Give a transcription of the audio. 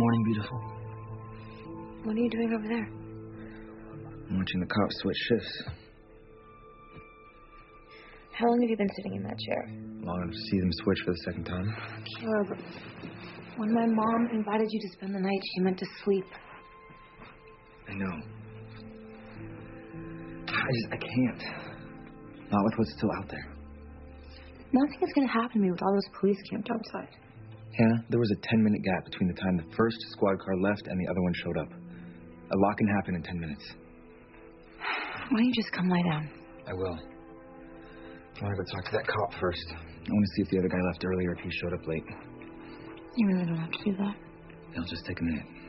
Morning, beautiful. What are you doing over there? I'm watching the cops switch shifts. How long have you been sitting in that chair? Long enough to see them switch for the second time. Caleb, when my mom invited you to spend the night, she meant to sleep. I know. I can't. Not with what's still out there. Nothing is going to happen to me with all those police camped outside. Hannah, there was a 10-minute gap between the time the first squad car left and the other one showed up. A lot can happen in 10 minutes. Why don't you just come lie down? I will. I want to go talk to that cop first. I want to see if the other guy left early or if he showed up late. You really don't have to do that. It'll just take a minute.